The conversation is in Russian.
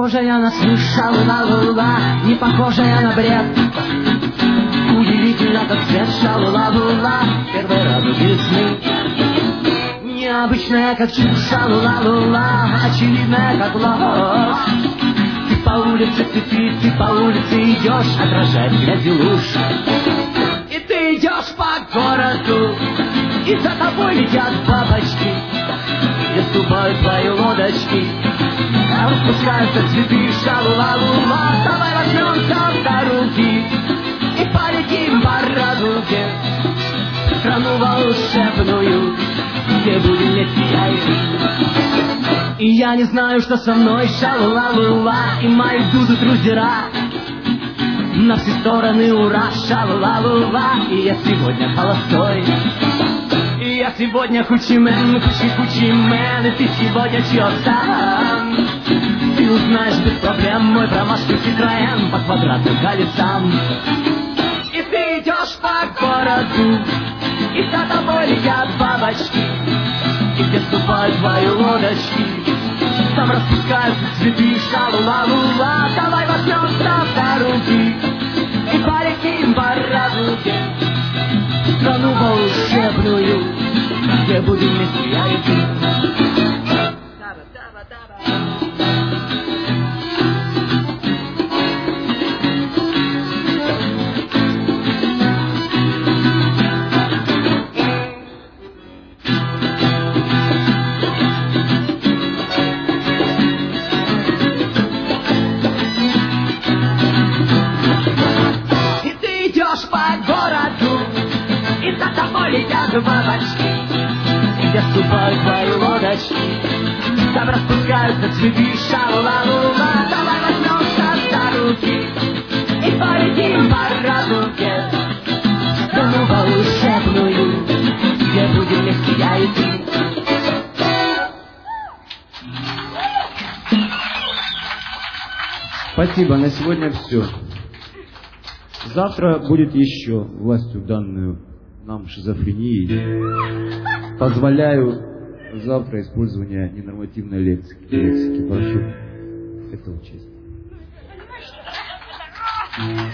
похожая на слышал, ла-ла-ла, не похожая на бред. Удивительно, как свет шалу-ла-ла-ла, первый радуги весны. Необычная, как чушь, ла-ла-ла, очевидная, как ложь. Ты по улице, ты по улице идешь, отражает грязи луж. И ты идешь по городу, и за тобой летят бабочки, и ступают твои лодочки, распускаются цветы, шалу-ла-ла-ла. Давай возьмемся за руки и полетим по радуге в страну волшебную, где будем вместе я и ты. И я не знаю, что со мной, шалу-ла-ла-ла, и мои дуду друзья на все стороны, ура, шалу-ла-ла-ла. И я сегодня холостой, и я сегодня хучи-мен, хучи-хучи-мен, и ты сегодня чё-то. Ты узнаешь без проблем мой промашку Citroën по квадратным колесам. И ты идешь по городу, и за тобой летят бабочки, и где ступают твои лодочки, там распускаются цветы, шалу-ла-ла-ла. Давай возьмемся за руки и полетим по радуге в страну волшебную, где будем вместе я и ты. Летят бабочки, и где ступают твои лодочки, там распускаются цветы, шалу-ла-ла-ла. Давай возьмемся за руки и полетим по радуге в страну волшебную, где будем вместе я и ты. Спасибо, на сегодня все. Завтра будет еще властью данную нам шизофрении. Позволяю завтра использование ненормативной лексики. Прошу это учесть.